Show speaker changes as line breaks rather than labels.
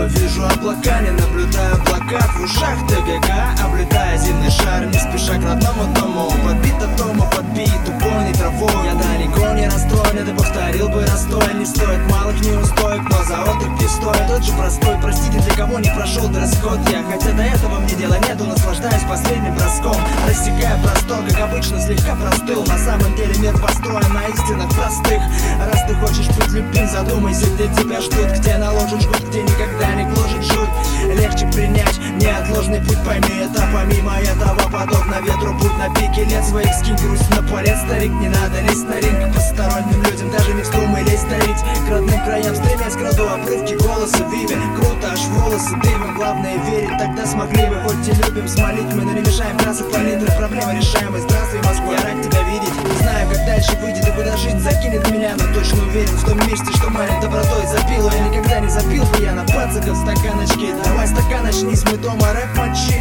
вижу облака, не наблюдаю плакат в ушах ТГК, облетая земный шар, не спеша к родному дому. Подбит от дома, подбит тупой травой. Я далеко не расстроен, это повторил бы Ростой. Не стоит малых неустоек, но за отдых пристой. Тот же простой, простите, для кого не прошел дресс-код я. Хотя до этого мне дела нету, наслаждаюсь последним броском. Рассекая простор, как обычно, слегка простыл. На самом деле мир построен на истинах простых. Раз ты хочешь быть любим, задумайся, где тебя ждут. Где наложат жгут, где никогда не гложет жуть. Легче принять неотложный путь, пойми это. Помимо этого, подобно ветру, путь на пике лет своих. Скинь грусть на поряд, старик, не надо лезть на ринг. К посторонним людям даже не вздумай лезть дарить. К родным краям стремясь, краду обрывки голоса Виве. Круто, аж волосы дымом, главное верить. Тогда смогли вы, хоть и любим смолить. Мы не мешаем красок палитры, проблемы решаемы. Здравствуй, Москва, я рад тебя видеть. Не знаю, как дальше выйдет и куда жить закинет меня, но точно уверен в том месте, что манит добротой запил. Я никогда не запил бы я на пацаков стаканочки. Давай стакан очнись, мы дома рэп мочи.